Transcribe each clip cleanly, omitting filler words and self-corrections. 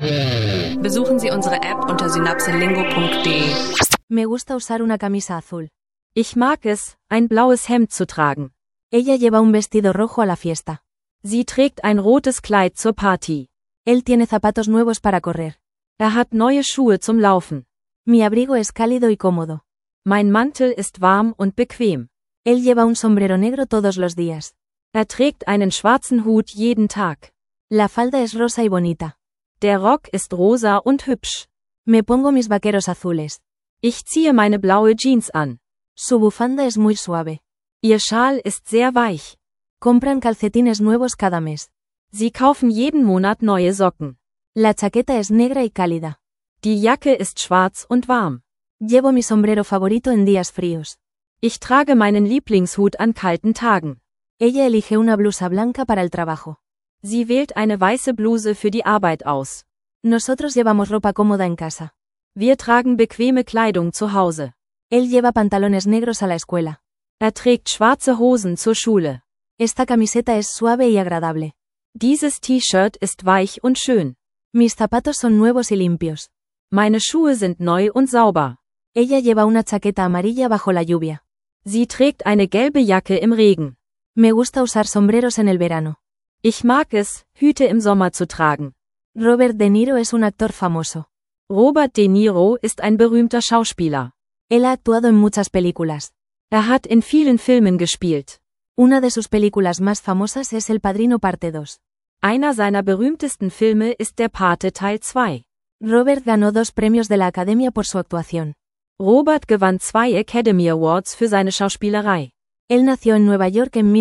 Besuchen Sie unsere App unter synapselingo.de. Me gusta usar una camisa azul. Ich mag es, ein blaues Hemd zu tragen. Ella lleva un vestido rojo a la fiesta. Sie trägt ein rotes Kleid zur Party. Él tiene zapatos nuevos para correr. Hat neue Schuhe zum Laufen. Mi abrigo es cálido y cómodo. Mein Mantel ist warm und bequem. Él lleva un sombrero negro todos los días. Trägt einen schwarzen Hut jeden Tag. La falda es rosa y bonita. Der Rock ist rosa und hübsch. Me pongo mis vaqueros azules. Ich ziehe meine blaue Jeans an. Su bufanda es muy suave. Ihr Schal ist sehr weich. Compran calcetines nuevos cada mes. Sie kaufen jeden Monat neue Socken. La chaqueta es negra y cálida. Die Jacke ist schwarz und warm. Llevo mi sombrero favorito en días fríos. Ich trage meinen Lieblingshut an kalten Tagen. Ella elige una blusa blanca para el trabajo. Sie wählt eine weiße Bluse für die Arbeit aus. Nosotros llevamos ropa cómoda en casa. Wir tragen bequeme Kleidung zu Hause. Él lleva pantalones negros a la escuela. Trägt schwarze Hosen zur Schule. Esta camiseta es suave y agradable. Dieses T-Shirt ist weich und schön. Mis zapatos son nuevos y limpios. Meine Schuhe sind neu und sauber. Ella lleva una chaqueta amarilla bajo la lluvia. Sie trägt eine gelbe Jacke im Regen. Me gusta usar sombreros en el verano. Ich mag es, Hüte im Sommer zu tragen. Robert De Niro es un actor famoso. Robert De Niro ist ein berühmter Schauspieler. Él ha actuado en muchas películas. Hat in vielen Filmen gespielt. Una de sus películas más famosas es El Padrino Parte 2. Einer seiner berühmtesten Filme ist Der Pate Teil 2. Robert ganó 2 premios de la Academia por su actuación. Robert gewann 2 Academy Awards für seine Schauspielerei. Él nació en Nueva York en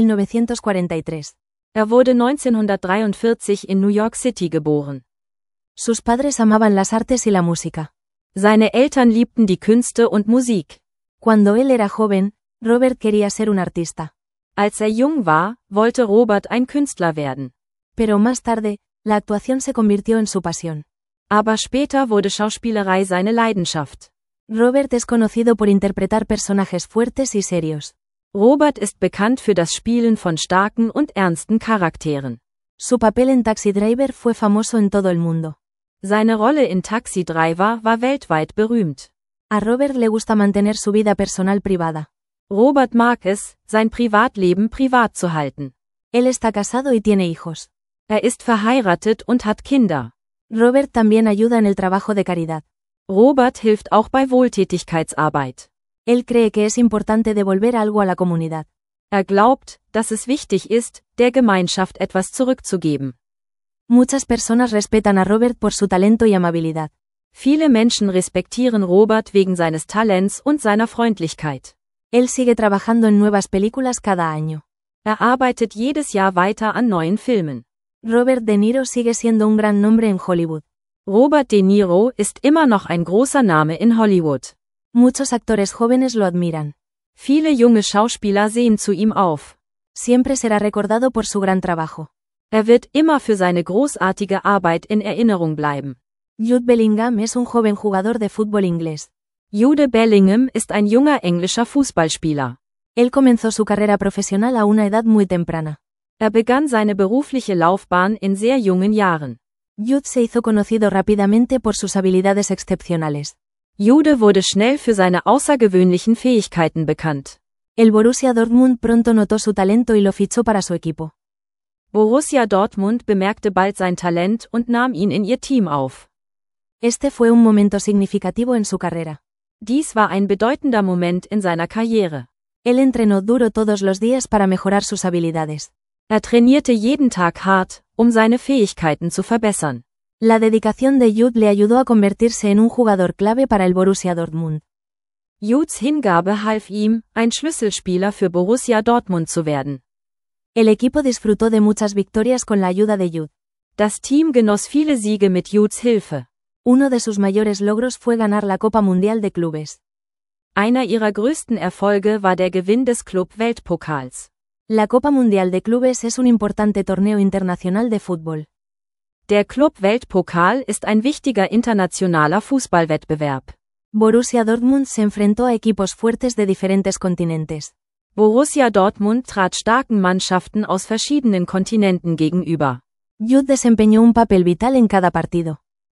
1943. Wurde 1943 in New York City geboren. Sus padres amaban las artes y la música. Seine Eltern liebten die Künste und Musik. Cuando él era joven, Robert quería ser un artista. Als jung war, wollte Robert ein Künstler werden. Pero más tarde, la actuación se convirtió en su pasión. Aber später wurde Schauspielerei seine Leidenschaft. Robert es conocido por interpretar personajes fuertes y serios. Robert ist bekannt für das Spielen von starken und ernsten Charakteren. Su papel en Taxi Driver fue famoso en todo el mundo. Seine Rolle in Taxi Driver war weltweit berühmt. A Robert le gusta mantener su vida personal privada. Robert mag es, sein Privatleben privat zu halten. Él está casado y tiene hijos. Ist verheiratet und hat Kinder. Robert también ayuda en el trabajo de caridad. Robert hilft auch bei Wohltätigkeitsarbeit. Él cree que es importante devolver algo a la comunidad. Glaubt, dass es wichtig ist, der Gemeinschaft etwas zurückzugeben. Muchas personas respetan a Robert por su talento y amabilidad. Viele Menschen respektieren Robert wegen seines Talents und seiner Freundlichkeit. Él sigue trabajando en nuevas películas cada año. Arbeitet jedes Jahr weiter an neuen Filmen. Robert De Niro sigue siendo un gran nombre en Hollywood. Robert De Niro ist immer noch ein großer Name in Hollywood. Muchos actores jóvenes lo admiran. Viele junge Schauspieler sehen zu ihm auf. Siempre será recordado por su gran trabajo. Wird immer für seine großartige Arbeit in Erinnerung bleiben. Jude Bellingham es un joven jugador de fútbol inglés. Jude Bellingham ist ein junger englischer Fußballspieler. Él comenzó su carrera profesional a una edad muy temprana. Begann seine berufliche Laufbahn in sehr jungen Jahren. Jude se hizo conocido rápidamente por sus habilidades excepcionales. Jude wurde schnell für seine außergewöhnlichen Fähigkeiten bekannt. El Borussia Dortmund pronto notó su talento y lo fichó para su equipo. Borussia Dortmund bemerkte bald sein Talent und nahm ihn in ihr Team auf. Este fue un momento significativo en su carrera. Dies war ein bedeutender Moment in seiner Karriere. Él entrenó duro todos los días para mejorar sus habilidades. Trainierte jeden Tag hart, seine Fähigkeiten zu verbessern. La dedicación de Jude le ayudó a convertirse en un jugador clave para el Borussia Dortmund. Judes Hingabe half ihm, ein Schlüsselspieler für Borussia Dortmund zu werden. El equipo disfrutó de muchas victorias con la ayuda de Jude. Das Team genoss viele Siege mit Judes Hilfe. Uno de sus mayores logros fue ganar la Copa Mundial de Clubes. Einer ihrer größten Erfolge war der Gewinn des Club-Weltpokals. La Copa Mundial de Clubes es un importante torneo internacional de fútbol. Der Club-Weltpokal ist ein wichtiger internationaler Fußballwettbewerb. Borussia Dortmund se enfrentó a equipos fuertes de diferentes continentes. Borussia Dortmund trat starken Mannschaften aus verschiedenen Kontinenten gegenüber. Jude desempeñó un papel vital en cada partido.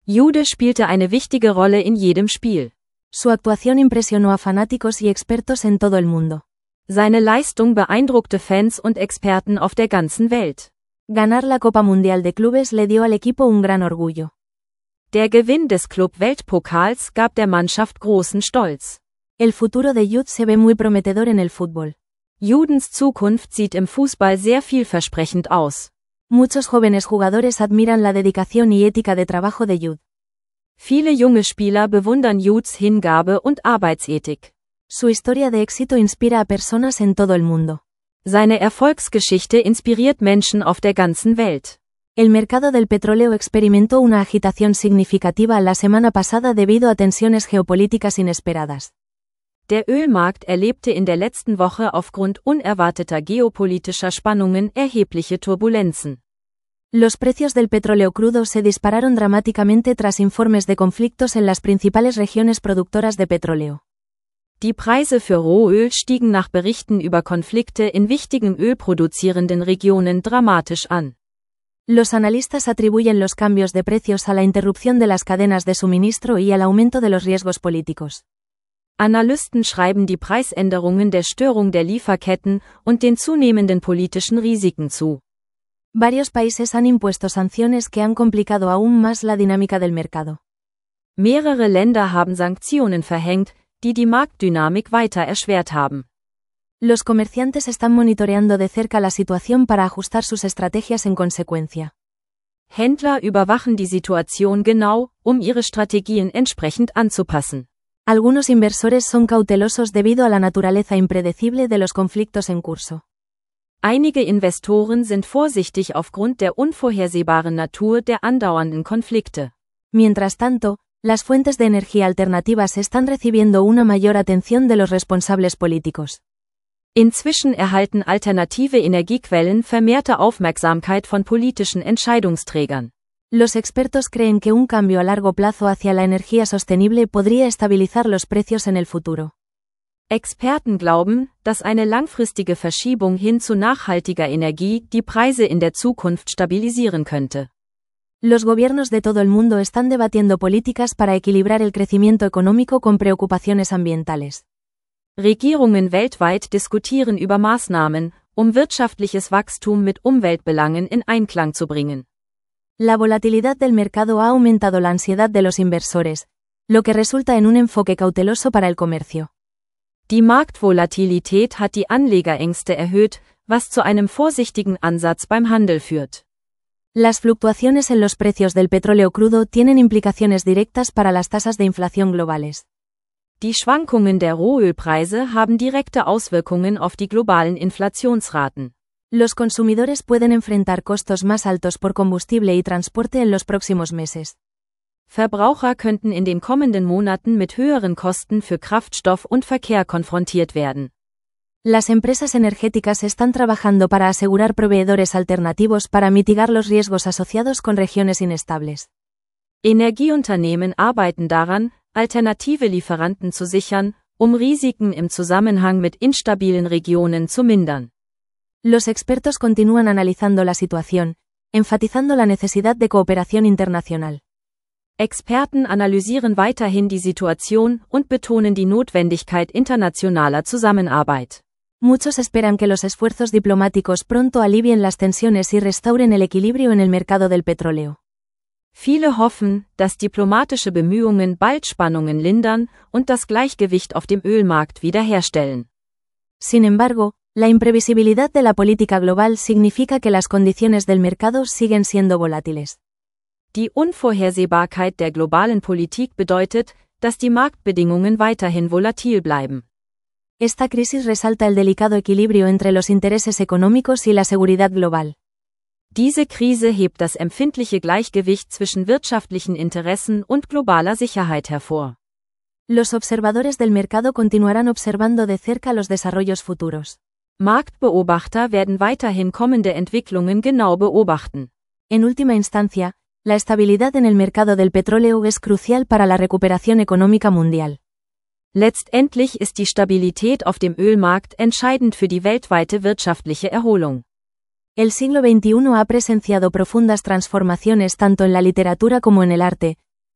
Jude spielte eine wichtige Rolle in jedem Spiel. Su actuación impresionó a fanáticos y expertos en todo el mundo. Seine Leistung beeindruckte Fans und Experten auf der ganzen Welt. Ganar la Copa Mundial de Clubes le dio al equipo un gran orgullo. Der Gewinn des Club-Weltpokals gab der Mannschaft großen Stolz. El futuro de Jude se ve muy prometedor en el fútbol. Judens Zukunft sieht im Fußball sehr vielversprechend aus. Muchos jóvenes jugadores admiran la dedicación y ética de trabajo de Jude. Viele junge Spieler bewundern Judes Hingabe und Arbeitsethik. Su historia de éxito inspira a personas en todo el mundo. Seine Erfolgsgeschichte inspiriert Menschen auf der ganzen Welt. El mercado del petróleo experimentó una agitación significativa la semana pasada debido a tensiones geopolíticas inesperadas. Der Ölmarkt erlebte in der letzten Woche aufgrund unerwarteter geopolitischer Spannungen erhebliche Turbulenzen. Los precios del petróleo crudo se dispararon dramáticamente tras informes de conflictos en las principales regiones productoras de petróleo. Die Preise für Rohöl stiegen nach Berichten über Konflikte in wichtigen ölproduzierenden Regionen dramatisch an. Los analistas atribuyen los cambios de precios a la interrupción de las cadenas de suministro y al aumento de los riesgos políticos. Analysten schreiben die Preisänderungen der Störung der Lieferketten und den zunehmenden politischen Risiken zu. Varios países han impuesto sanciones que han complicado aún más la dinámica del mercado. Mehrere Länder haben Sanktionen verhängt, die die Marktdynamik weiter erschwert haben. Los comerciantes están monitoreando de cerca la situación para ajustar sus estrategias en consecuencia. Händler überwachen die Situation genau, ihre Strategien entsprechend anzupassen. Algunos inversores son cautelosos debido a la naturaleza impredecible de los conflictos en curso. Einige Investoren sind vorsichtig aufgrund der unvorhersehbaren Natur der andauernden Konflikte. Mientras tanto, las fuentes de energía alternativas están recibiendo una mayor atención de los responsables políticos. Inzwischen erhalten alternative Energiequellen vermehrte Aufmerksamkeit von politischen Entscheidungsträgern. Los expertos creen que un cambio a largo plazo hacia la energía sostenible podría estabilizar los precios en el futuro. Experten glauben, dass eine langfristige Verschiebung hin zu nachhaltiger Energie die Preise in der Zukunft stabilisieren könnte. Los gobiernos de todo el mundo están debatiendo políticas para equilibrar el crecimiento económico con preocupaciones ambientales. Regierungen weltweit diskutieren über Maßnahmen, wirtschaftliches Wachstum mit Umweltbelangen in Einklang zu bringen. La volatilidad del mercado ha aumentado la ansiedad de los inversores, lo que resulta en un enfoque cauteloso para el comercio. Die Marktvolatilität hat die Anlegerängste erhöht, was zu einem vorsichtigen Ansatz beim Handel führt. Las fluctuaciones en los precios del petróleo crudo tienen implicaciones directas para las tasas de inflación globales. Die Schwankungen der Rohölpreise haben direkte Auswirkungen auf die globalen Inflationsraten. Los consumidores pueden enfrentar costos más altos por combustible y transporte en los próximos meses. Verbraucher könnten in den kommenden Monaten mit höheren Kosten für Kraftstoff und Verkehr konfrontiert werden. Las empresas energéticas están trabajando para asegurar proveedores alternativos para mitigar los riesgos asociados con regiones inestables. Energieunternehmen arbeiten daran, alternative Lieferanten zu sichern, Risiken im Zusammenhang mit instabilen Regionen zu mindern. Los expertos continúan analizando la situación, enfatizando la necesidad de cooperación internacional. Experten analysieren weiterhin die Situation und betonen die Notwendigkeit internationaler Zusammenarbeit. Muchos esperan que los esfuerzos diplomáticos pronto alivien las tensiones y restauren el equilibrio en el mercado del petróleo. Viele hoffen, dass diplomatische Bemühungen bald Spannungen lindern und das Gleichgewicht auf dem Ölmarkt wiederherstellen. Sin embargo, la imprevisibilidad de la política global significa que las condiciones del mercado siguen siendo volátiles. Die Unvorhersehbarkeit der globalen Politik bedeutet, dass die Marktbedingungen weiterhin volatil bleiben. Esta crisis resalta el delicado equilibrio entre los intereses económicos y la seguridad global. Diese Krise hebt das empfindliche Gleichgewicht zwischen wirtschaftlichen Interessen und globaler Sicherheit hervor. Los observadores del mercado continuarán observando de cerca los desarrollos futuros. Marktbeobachter werden weiterhin kommende Entwicklungen genau beobachten. En última instancia, la estabilidad en el mercado del petróleo es crucial para la recuperación económica mundial. Letztendlich ist die Stabilität auf dem Ölmarkt entscheidend für die weltweite wirtschaftliche Erholung. El siglo XXI ha presenciado profundas transformaciones tanto en la literatura como en el arte,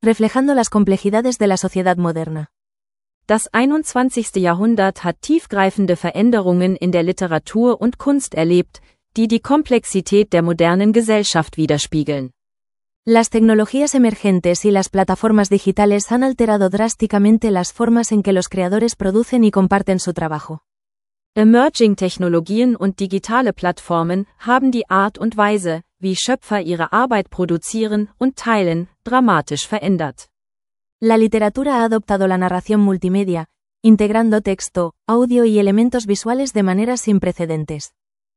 reflejando las complejidades de la sociedad moderna. Das 21. Jahrhundert hat tiefgreifende Veränderungen in der Literatur und Kunst erlebt, die die Komplexität der modernen Gesellschaft widerspiegeln. Las tecnologías emergentes y las plataformas digitales han alterado drásticamente las formas en que los creadores producen y comparten su trabajo. Emerging Technologien und digitale Plattformen haben die Art und Weise, wie Schöpfer ihre Arbeit produzieren und teilen, dramatisch verändert. La literatura ha adoptado la narración multimedia, integrando texto, audio y elementos visuales de maneras sin precedentes.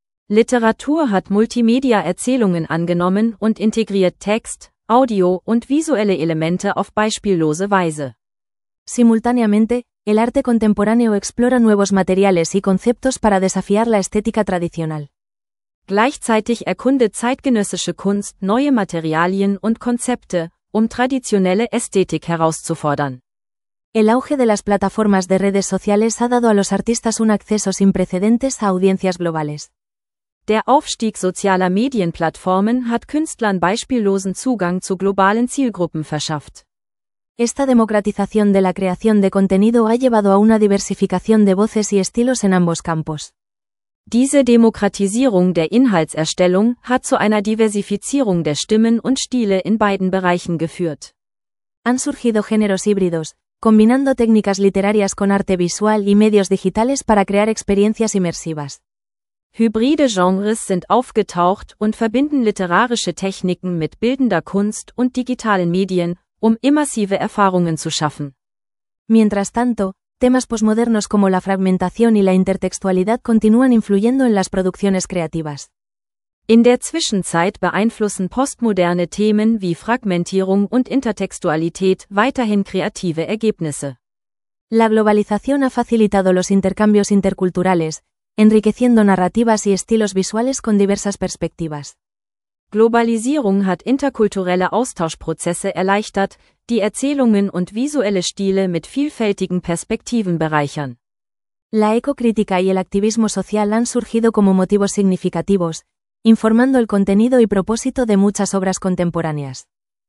Literatur hat Multimedia-Erzählungen angenommen und integriert Text, Audio und visuelle Elemente auf beispiellose Weise. Simultáneamente, el arte contemporáneo explora nuevos materiales y conceptos para desafiar la estética tradicional. Gleichzeitig erkundet zeitgenössische Kunst neue Materialien und Konzepte, traditionelle Ästhetik herauszufordern. El auge de las plataformas de redes sociales ha dado a los artistas un acceso sin precedentes a audiencias globales. Der Aufstieg sozialer Medienplattformen hat Künstlern beispiellosen Zugang zu globalen Zielgruppen verschafft. Esta democratización de la creación de contenido ha llevado a una diversificación de voces y estilos en ambos campos. Diese Demokratisierung der Inhaltserstellung hat zu einer Diversifizierung der Stimmen und Stile in beiden Bereichen geführt. Han surgido géneros híbridos, combinando técnicas literarias con arte visual y medios digitales para crear experiencias inmersivas. Hybride Genres sind aufgetaucht und verbinden literarische Techniken mit bildender Kunst und digitalen Medien, immersive Erfahrungen zu schaffen. Mientras tanto, temas posmodernos como la fragmentación y la intertextualidad continúan influyendo en las producciones creativas. In der Zwischenzeit beeinflussen postmoderne Themen wie Fragmentierung und Intertextualität weiterhin kreative Ergebnisse. La globalización ha facilitado los intercambios interculturales, enriqueciendo narrativas y estilos visuales con diversas perspectivas. Globalisierung hat interkulturelle Austauschprozesse erleichtert, die Erzählungen und visuelle Stile mit vielfältigen Perspektiven bereichern. La ecocrítica y el activismo social han surgido como motivos significativos, informando el contenido y propósito de muchas obras contemporáneas.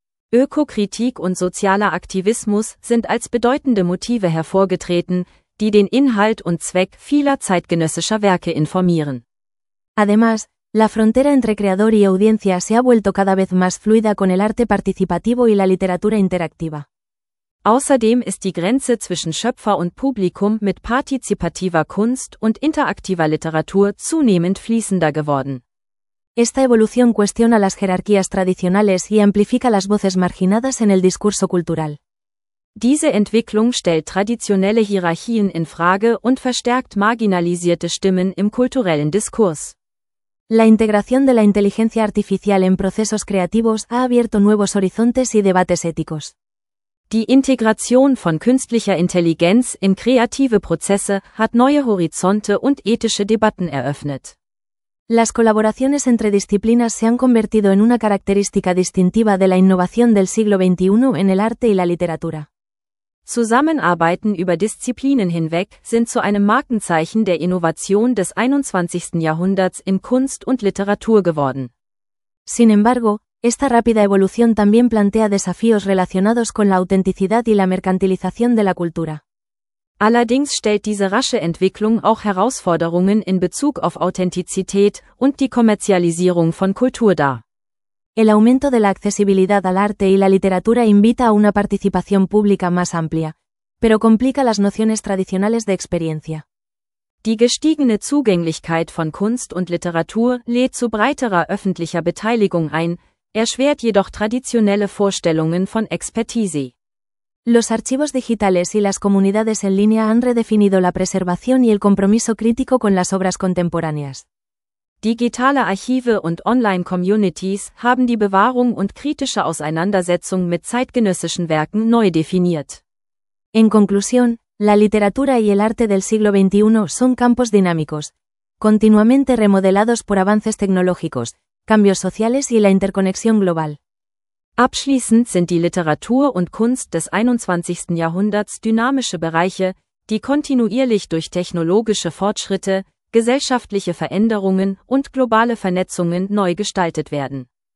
Ökokritik und sozialer Aktivismus sind als bedeutende Motive hervorgetreten, die den Inhalt und Zweck vieler zeitgenössischer Werke informieren. Además, la frontera entre creador y audiencia se ha vuelto cada vez más fluida con el arte participativo y la literatura interactiva. Außerdem ist die Grenze zwischen Schöpfer und Publikum mit partizipativer Kunst und interaktiver Literatur zunehmend fließender geworden. Esta evolución cuestiona las jerarquías tradicionales y amplifica las voces marginadas en el discurso cultural. Diese Entwicklung stellt traditionelle Hierarchien in Frage und verstärkt marginalisierte Stimmen im kulturellen Diskurs. La integración de la inteligencia artificial en procesos creativos ha abierto nuevos horizontes y debates éticos. Die Integration von künstlicher Intelligenz in kreative Prozesse hat neue Horizonte und ethische Debatten eröffnet. Las colaboraciones entre disciplinas se han convertido en una característica distintiva de la innovación del siglo XXI en el arte y la literatura. Zusammenarbeiten über Disziplinen hinweg sind zu einem Markenzeichen der Innovation des 21. Jahrhunderts in Kunst und Literatur geworden. Sin embargo, esta rápida evolución también plantea desafíos relacionados con la autenticidad y la mercantilización de la cultura. Allerdings stellt diese rasche Entwicklung auch Herausforderungen in Bezug auf Authentizität und die Kommerzialisierung von Kultur dar. El aumento de la accesibilidad al arte y la literatura invita a una participación pública más amplia, pero complica las nociones tradicionales de experiencia. Die gestiegene Zugänglichkeit von Kunst und Literatur lädt zu breiterer öffentlicher Beteiligung ein, erschwert jedoch traditionelle Vorstellungen von Expertise. Los archivos digitales y las comunidades en línea han redefinido la preservación y el compromiso crítico con las obras contemporáneas. Digitale Archive und Online-Communities haben die Bewahrung und kritische Auseinandersetzung mit zeitgenössischen Werken neu definiert. En conclusión, la literatura y el arte del siglo XXI son campos dinámicos, continuamente remodelados por avances tecnológicos, cambios sociales y la interconexión global. Abschließend sind die Literatur und Kunst des 21. Jahrhunderts dynamische Bereiche, die kontinuierlich durch technologische Fortschritte, gesellschaftliche Veränderungen und globale Vernetzungen neu gestaltet werden.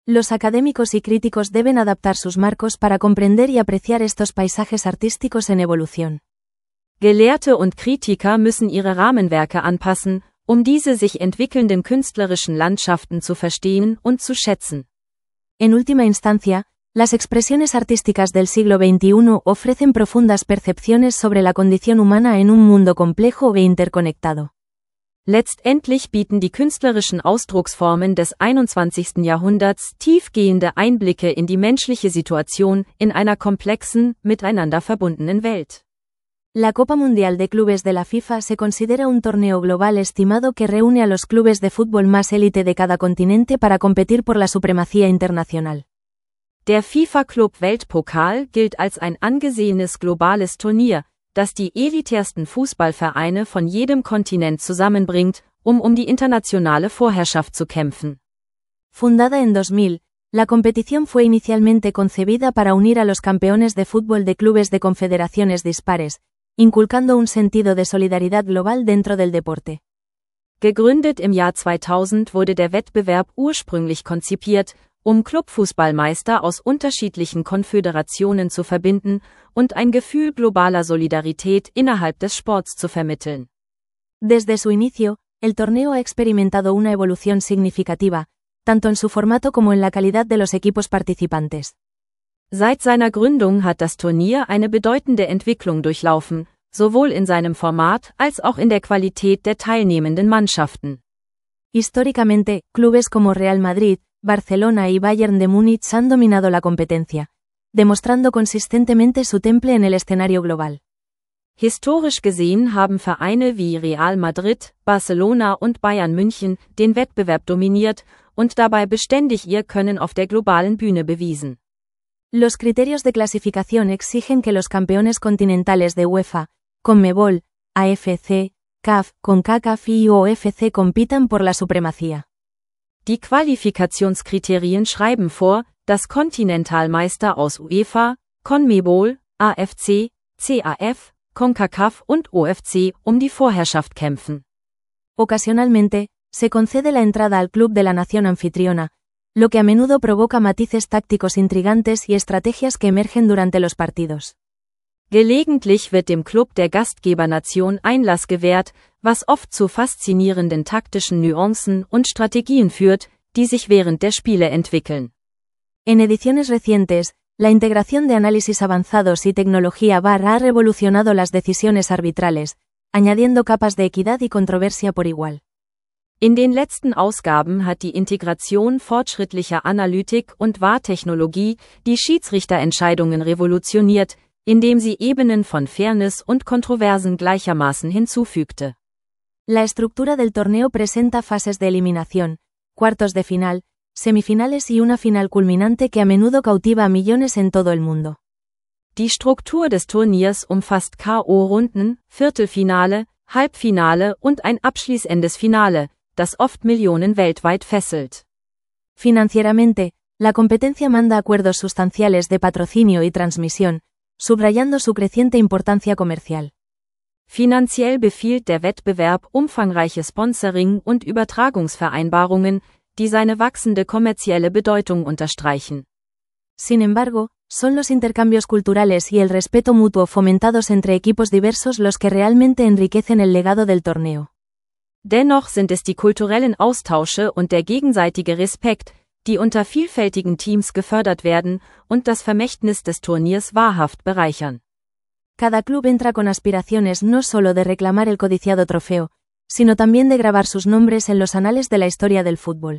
Los académicos y críticos deben adaptar sus marcos para comprender y apreciar estos paisajes artísticos en evolución. Gelehrte und Kritiker müssen ihre Rahmenwerke anpassen, diese sich entwickelnden künstlerischen Landschaften zu verstehen und zu schätzen. En última instancia, las expresiones artísticas del siglo XXI ofrecen profundas percepciones sobre la condición humana en un mundo complejo e interconectado. Letztendlich bieten die künstlerischen Ausdrucksformen des 21. Jahrhunderts tiefgehende Einblicke in die menschliche Situation in einer komplexen, miteinander verbundenen Welt. La Copa Mundial de Clubes de la FIFA se considera un torneo global estimado que reúne a los clubes de fútbol más élite de cada continente para competir por la supremacía internacional. Der FIFA-Club Weltpokal gilt als ein angesehenes globales Turnier, das die elitärsten Fußballvereine von jedem Kontinent zusammenbringt, die internationale Vorherrschaft zu kämpfen. Fundada en 2000, la competición fue inicialmente concebida para unir a los campeones de fútbol de clubes de confederaciones dispares, inculcando un sentido de solidaridad global dentro del deporte. Gegründet im Jahr 2000 wurde der Wettbewerb ursprünglich konzipiert, Clubfußballmeister aus unterschiedlichen Konföderationen zu verbinden und ein Gefühl globaler Solidarität innerhalb des Sports zu vermitteln. Desde su inicio, el torneo ha experimentado una evolución significativa, tanto en su formato como en la calidad de los equipos participantes. Seit seiner Gründung hat das Turnier eine bedeutende Entwicklung durchlaufen, sowohl in seinem Format als auch in der Qualität der teilnehmenden Mannschaften. Históricamente, clubes como Real Madrid, Barcelona y Bayern de Múnich han dominado la competencia, demostrando consistentemente su temple en el escenario global. Historisch gesehen haben Vereine wie Real Madrid, Barcelona und Bayern München den Wettbewerb dominiert und dabei beständig ihr Können auf der globalen Bühne bewiesen. Los criterios de clasificación exigen que los campeones continentales de UEFA, CONMEBOL, AFC, CAF, CONCACAF y OFC compitan por la supremacía. Die Qualifikationskriterien schreiben vor, dass Kontinentalmeister aus UEFA, CONMEBOL, AFC, CAF, CONCACAF und OFC die Vorherrschaft kämpfen. Ocasionalmente, se concede la entrada al club de la nación anfitriona, lo que a menudo provoca matices tácticos intrigantes y estrategias que emergen durante los partidos. Gelegentlich wird dem Club der Gastgebernation Einlass gewährt, was oft zu faszinierenden taktischen Nuancen und Strategien führt, die sich während der Spiele entwickeln. En ediciones recientes, la integración de análisis avanzados y tecnología VAR ha revolucionado las decisiones arbitrales, añadiendo capas de equidad y controversia por igual. In den letzten Ausgaben hat die Integration fortschrittlicher Analytik und VAR-Technologie die Schiedsrichterentscheidungen revolutioniert, indem sie Ebenen von Fairness und Kontroversen gleichermaßen hinzufügte. La estructura del torneo presenta fases de eliminación, cuartos de final, semifinales y una final culminante que a menudo cautiva a millones en todo el mundo. Die Struktur des Turniers umfasst K.O.-Runden, Viertelfinale, Halbfinale und ein abschließendes Finale, das oft Millionen weltweit fesselt. Financieramente, la competencia manda acuerdos sustanciales de patrocinio y transmisión, subrayando su creciente importancia comercial. Finanziell befiehlt der Wettbewerb umfangreiche Sponsoring- und Übertragungsvereinbarungen, die seine wachsende kommerzielle Bedeutung unterstreichen. Sin embargo, son los intercambios culturales y el respeto mutuo fomentados entre equipos diversos los que realmente enriquecen el legado del torneo. Dennoch sind es die kulturellen Austausche und der gegenseitige Respekt, die unter vielfältigen Teams gefördert werden und das Vermächtnis des Turniers wahrhaft bereichern. Cada club entra con aspiraciones no solo de reclamar el codiciado trofeo, sino también de grabar sus nombres en los anales de la historia del fútbol.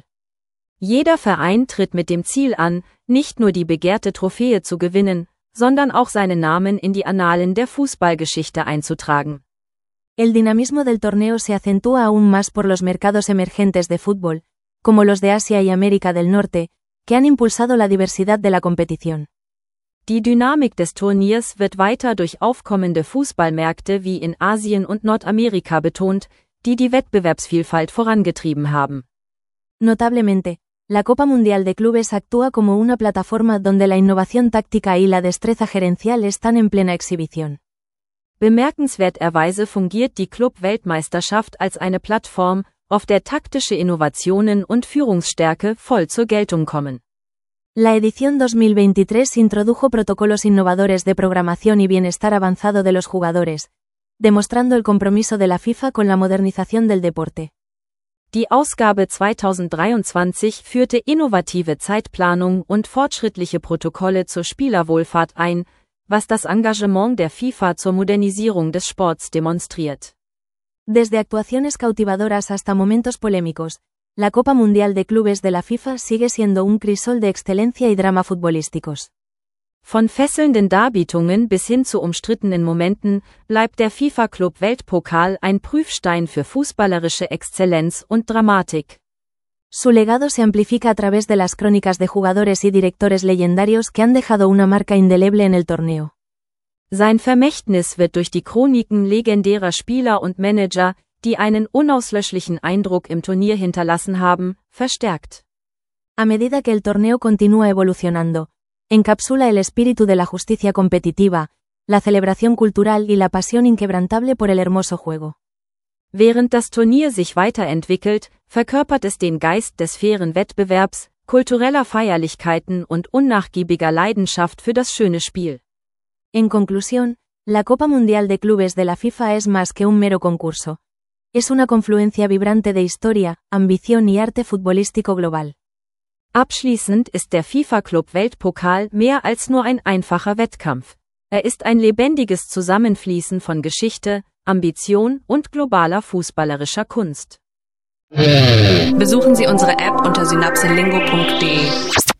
Jeder Verein tritt mit dem Ziel an, nicht nur die begehrte Trophäe zu gewinnen, sondern auch seinen Namen in die Annalen der Fußballgeschichte einzutragen. El dinamismo del torneo se acentúa aún más por los mercados emergentes de fútbol, como los de Asia y América del Norte, que han impulsado la diversidad de la competición. Die Dynamik des Turniers wird weiter durch aufkommende Fußballmärkte wie in Asien und Nordamerika betont, die die Wettbewerbsvielfalt vorangetrieben haben. Notablemente, la Copa Mundial de Clubes actúa como una plataforma donde la innovación táctica y la destreza gerencial están en plena exhibición. Bemerkenswerterweise fungiert die Club-Weltmeisterschaft als eine Plattform, auf der taktische Innovationen und Führungsstärke voll zur Geltung kommen. La edición 2023 introdujo protocolos innovadores de programación y bienestar avanzado de los jugadores, demostrando el compromiso de la FIFA con la modernización del deporte. Die Ausgabe 2023 führte innovative Zeitplanung und fortschrittliche Protokolle zur Spielerwohlfahrt ein, was das Engagement der FIFA zur Modernisierung des Sports demonstriert. Desde actuaciones cautivadoras hasta momentos polémicos, la Copa Mundial de Clubes de la FIFA sigue siendo un crisol de excelencia y drama futbolísticos. Von fesselnden Darbietungen bis hin zu umstrittenen Momenten bleibt der FIFA-Club Weltpokal ein Prüfstein für fußballerische Exzellenz und Dramatik. Su legado se amplifica a través de las crónicas de jugadores y directores legendarios que han dejado una marca indeleble en el torneo. Sein Vermächtnis wird durch die Chroniken legendärer Spieler und Manager, die einen unauslöschlichen Eindruck im Turnier hinterlassen haben, verstärkt. A medida que el torneo continúa evolucionando, encapsula el espíritu de la justicia competitiva, la celebración cultural y la pasión inquebrantable por el hermoso juego. Während das Turnier sich weiterentwickelt, verkörpert es den Geist des fairen Wettbewerbs, kultureller Feierlichkeiten und unnachgiebiger Leidenschaft für das schöne Spiel. En conclusión, la Copa Mundial de Clubes de la FIFA es más que un mero concurso. Es una confluencia vibrante de historia, ambición y arte futbolístico global. Abschließend ist der FIFA-Club Weltpokal mehr als nur ein einfacher Wettkampf. Er ist ein lebendiges Zusammenfließen von Geschichte, Ambition und globaler fußballerischer Kunst. Besuchen Sie unsere App unter synapselingo.de.